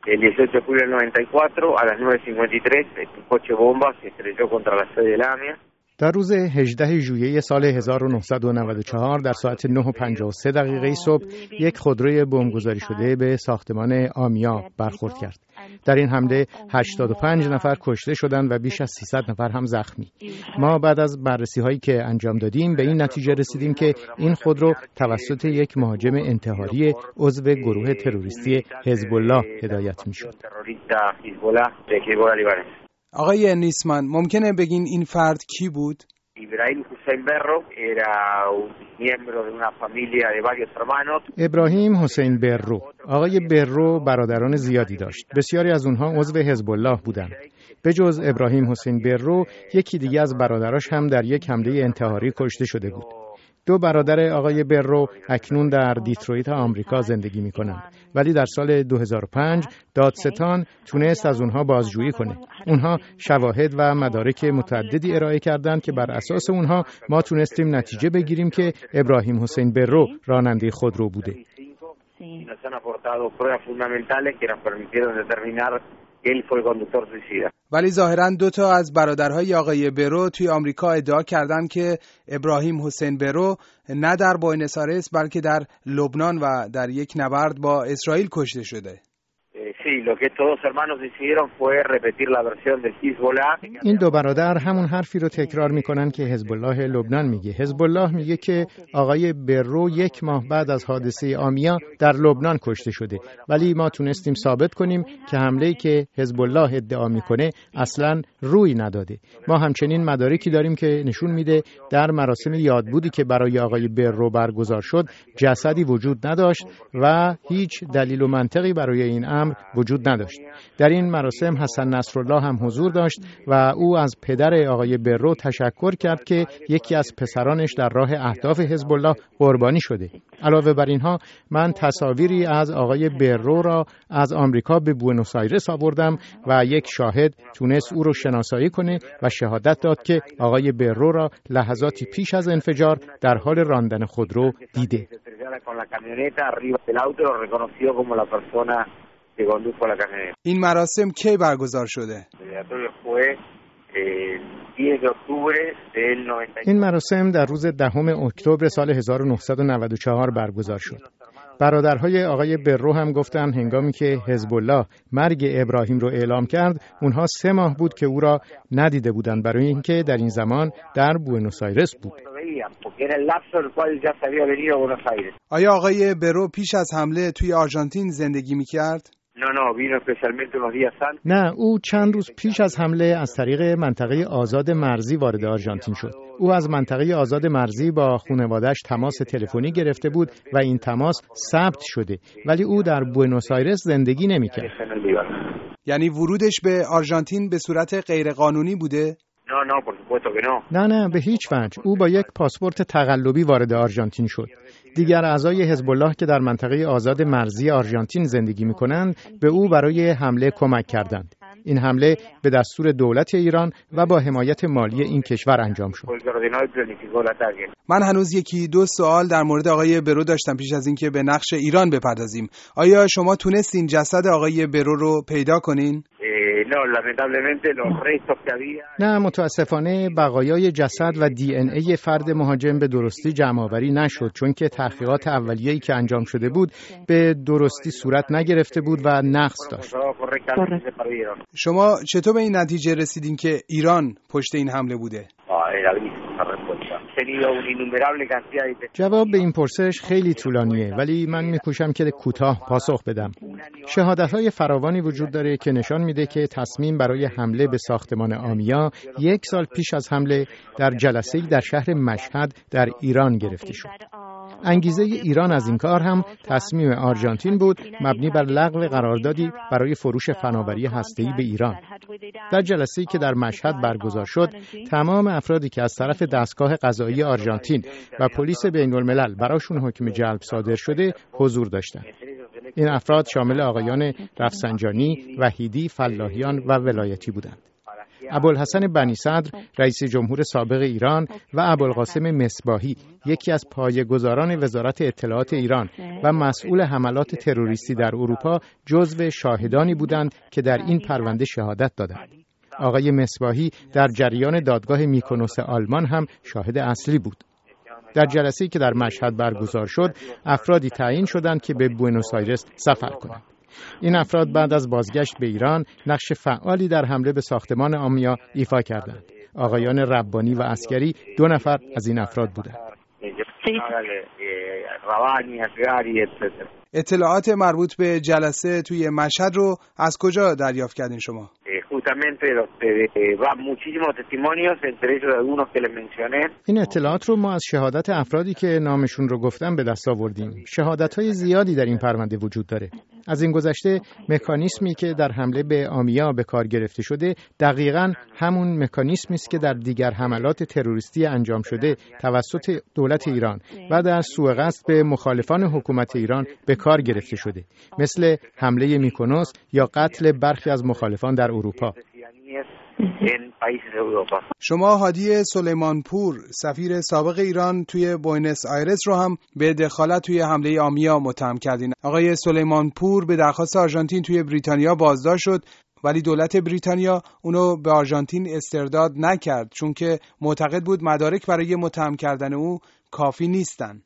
El 18 de julio del 94 a las 9:53 un coche bomba se estrelló contra la sede de la AMIA. در روز 18 ژوئیه سال 1994 در ساعت 9:53 صبح یک خودروی بمبگذاری شده به ساختمان آمیا برخورد کرد. در این حمله 85 نفر کشته شدند و بیش از 300 نفر هم زخمی. ما بعد از بررسی‌هایی که انجام دادیم به این نتیجه رسیدیم که این خودرو توسط یک مهاجم انتحاری عضو گروه تروریستی حزب الله هدایت می‌شد. آقای نیسمان ممکنه بگین این فرد کی بود؟ Ibrahim Hussein Berro era un miembro de una familia de varios hermanos. ابراهیم حسین برو. آقای برو برادران زیادی داشت. بسیاری از اونها عضو حزب الله بودند. به جز ابراهیم حسین برو، یکی دیگه از برادراش هم در یک حمله انتحاری کشته شده بود. دو برادر آقای برو اکنون در دیترویت آمریکا زندگی می‌کنند، ولی در سال 2005 دادستان تونست از اونها بازجویی کنه. اونها شواهد و مدارک متعددی ارائه کردند که بر اساس اونها ما تونستیم نتیجه بگیریم که ابراهیم حسین برو راننده خودرو بوده. ولی ظاهراً دو تا از برادرهای آقای برو توی آمریکا ادعا کردند که ابراهیم حسین برو نه در بوئنوس آیرس بلکه در لبنان و در یک نبرد با اسرائیل کشته شده. این دو برادر همون حرفی رو تکرار میکنن که حزب الله لبنان میگه. حزب الله میگه که آقای برو یک ماه بعد از حادثه آمیا در لبنان کشته شده، ولی ما تونستیم ثابت کنیم که حمله‌ای که حزب الله ادعا میکنه اصلاً روی نداده. ما همچنین مدارکی داریم که نشون میده در مراسم یادبودی که برای آقای برو برگزار شد جسدی وجود نداشت و هیچ دلیل و منطقی برای این امر وجود نداشت. در این مراسم حسن نصرالله هم حضور داشت و او از پدر آقای برو تشکر کرد که یکی از پسرانش در راه اهداف حزب الله قربانی شده. علاوه بر اینها من تصاویری از آقای برو را از آمریکا به بوئنوس آیرس آوردم و یک شاهد تونست او را شناسایی کنه و شهادت داد که آقای برو را لحظاتی پیش از انفجار در حال راندن خودرو دیده. این مراسم کی برگزار شده؟ این مراسم در روز 10 اکتبر سال 1994 برگزار شد. برادرهای آقای برو هم گفتن هنگامی که حزب الله مرگ ابراهیم رو اعلام کرد اونها 3 ماه بود که او را ندیده بودند، برای اینکه در این زمان در بوئنوس آیرس بود. آیا آقای برو پیش از حمله توی آرژانتین زندگی می‌کرد؟ نه، او چند روز پیش از حمله از طریق منطقه آزاد مرزی وارد آرژانتین شد. او از منطقه آزاد مرزی با خانواده‌اش تماس تلفنی گرفته بود و این تماس ثبت شده، ولی او در بوئنوس آیرس زندگی نمی‌کرد. یعنی ورودش به آرژانتین به صورت غیرقانونی بوده؟ نه به هیچ وجه. او با یک پاسپورت تقلبی وارد آرژانتین شد. دیگر اعضای حزب الله که در منطقه آزاد مرزی آرژانتین زندگی می‌کنند به او برای حمله کمک کردند. این حمله به دستور دولت ایران و با حمایت مالی این کشور انجام شد. من هنوز یکی دو سوال در مورد آقای برو داشتم پیش از اینکه به نقش ایران بپردازیم. آیا شما تونستین جسد آقای برو رو پیدا کنین؟ نه، متاسفانه بقایای جسد و دی ان ای فرد مهاجم به درستی جمع آوری نشد، چون که تحقیقات اولیه‌ای که انجام شده بود به درستی صورت نگرفته بود و نقص داشت. شما چطور به این نتیجه رسیدین که ایران پشت این حمله بوده؟ جواب به این پرسش خیلی طولانیه، ولی من میکوشم که کوتاه پاسخ بدم. شهادت‌های فراوانی وجود داره که نشان میده که تصمیم برای حمله به ساختمان آمیا 1 سال پیش از حمله در جلسه‌ای در شهر مشهد در ایران گرفته شد. انگیزه ایران از این کار هم تصمیم آرژانتین بود مبنی بر لغو قراردادی برای فروش فناوری هسته‌ای به ایران. در جلسه‌ای که در مشهد برگزار شد، تمام افرادی که از طرف دستگاه قضایی آرژانتین و پلیس بین‌الملل براشون حکم جلب صادر شده حضور داشتند. این افراد شامل آقایان رفسنجانی، وحیدی، فلاحیان و ولایتی بودند. ابوالحسن بنی صدر رئیس جمهور سابق ایران و ابوالقاسم مصباحی یکی از پایه‌گذاران وزارت اطلاعات ایران و مسئول حملات تروریستی در اروپا جزو شاهدانی بودند که در این پرونده شهادت دادند. آقای مصباحی در جریان دادگاه میکونوس آلمان هم شاهد اصلی بود. در جلسه‌ای که در مشهد برگزار شد، افرادی تعیین شدند که به بوئنوس آیرس سفر کنند. این افراد بعد از بازگشت به ایران نقش فعالی در حمله به ساختمان آمیا ایفا کردند. آقایان ربانی و عسکری 2 نفر از این افراد بودند. اطلاعات مربوط به جلسه توی مشهد رو از کجا دریافت کردین شما؟ این اطلاعات رو ما از شهادت افرادی که نامشون رو گفتم به دست آوردیم. شهادت‌های زیادی در این پرونده وجود داره. از این گذشته مکانیزمی که در حمله به آمیا به کار گرفته شده دقیقاً همون مکانیزمی است که در دیگر حملات تروریستی انجام شده توسط دولت ایران و در سوء قصد به مخالفان حکومت ایران به کار گرفته شده، مثل حمله میکونوس یا قتل برخی از مخالفان در اروپا. شما هادی سلیمانپور سفیر سابق ایران توی بوئنوس آیرس رو هم به دخالت توی حمله آمیا متهم کردین. آقای سلیمانپور به درخواست آرژانتین توی بریتانیا بازداشت شد، ولی دولت بریتانیا اونو به آرژانتین استرداد نکرد چون که معتقد بود مدارک برای متهم کردن او کافی نیستن.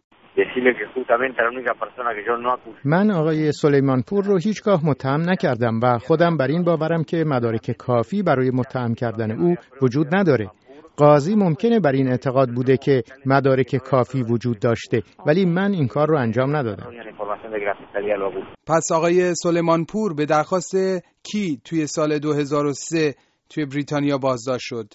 من آقای سلیمانپور رو هیچگاه متهم نکردم و خودم بر این باورم که مدارک کافی برای متهم کردن او وجود نداره. قاضی ممکنه بر این اعتقاد بوده که مدارک کافی وجود داشته، ولی من این کار رو انجام ندادم. پس آقای سلیمانپور به درخواست کی توی سال 2003 توی بریتانیا بازداشت شد؟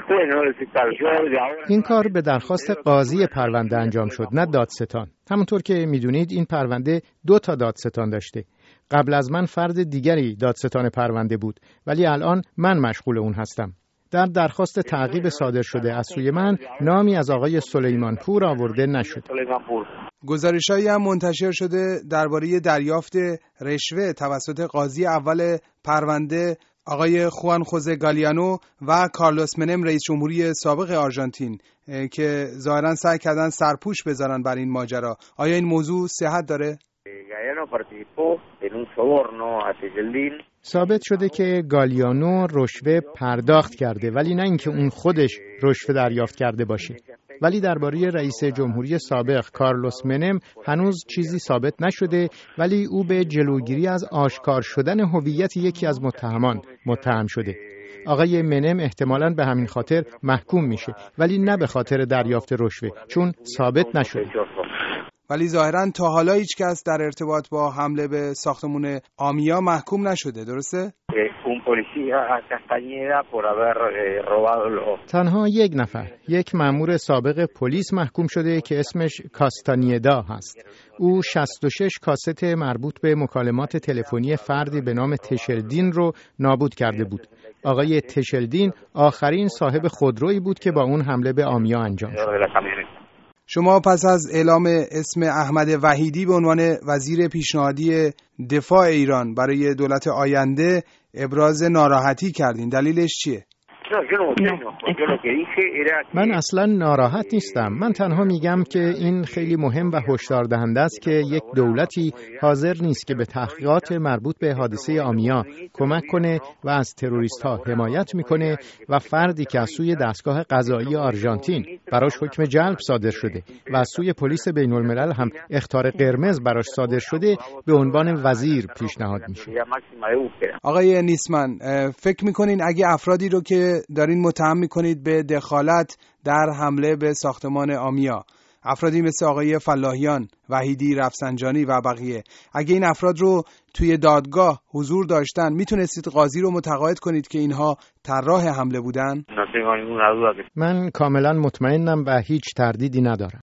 این کار به درخواست قاضی پرونده انجام شد، نه دادستان. همونطور که میدونید این پرونده 2 دادستان داشته. قبل از من فرد دیگری دادستان پرونده بود، ولی الان من مشغول اون هستم. در درخواست تعقیب صادر شده از سوی من نامی از آقای سلیمانپور آورده نشد. گزارش‌هایی هم منتشر شده درباره دریافت رشوه توسط قاضی اول پرونده آقای خوان خوزه گالیانو و کارلوس منم رئیس جمهوری سابق آرژانتین که ظاهراً سعی کردن سرپوش بذارن بر این ماجرا. آیا این موضوع صحت داره؟ ثابت شده که گالیانو رشوه پرداخت کرده، ولی نه اینکه اون خودش رشوه دریافت کرده باشه. ولی درباره رئیس جمهوری سابق کارلوس منم هنوز چیزی ثابت نشده، ولی او به جلوگیری از آشکار شدن هویت یکی از متهمان متهم شده. آقای منم احتمالاً به همین خاطر محکوم میشه، ولی نه به خاطر دریافت رشوه، چون ثابت نشده. ولی ظاهراً تا حالا هیچ کس در ارتباط با حمله به ساختمان آمیا محکوم نشده، درسته؟ تنها یک مأمور سابق پلیس محکوم شده که اسمش کاستانیدا هست. او 66 کاست مربوط به مکالمات تلفنی فردی به نام تشلدین رو نابود کرده بود. آقای تشلدین آخرین صاحب خودرویی بود که با اون حمله به آمیا انجام شد. شما پس از اعلام اسم احمد وحیدی به عنوان وزیر پیشنهادی دفاع ایران برای دولت آینده ابراز ناراحتی کردین. دلیلش چیه؟ من اصلا ناراحت نیستم. من تنها میگم که این خیلی مهم و هشدار دهنده است که یک دولتی حاضر نیست که به تحقیقات مربوط به حادثه آمیا کمک کنه و از تروریست ها حمایت میکنه و فردی که از سوی دستگاه قضایی آرژانتین براش حکم جلب صادر شده و از سوی پلیس بین الملل هم اخطار قرمز براش صادر شده به عنوان وزیر پیشنهاد میشه. آقای نیسمن، فکر میکنین اگه افرادی رو که دارین متهم میکنید به دخالت در حمله به ساختمان آمیا، افرادی مثل آقای فلاحیان، وحیدی، رفسنجانی و بقیه، اگه این افراد رو توی دادگاه حضور داشتن میتونستید قاضی رو متقاعد کنید که اینها طراح حمله بودن؟ من کاملا مطمئنم و هیچ تردیدی ندارم.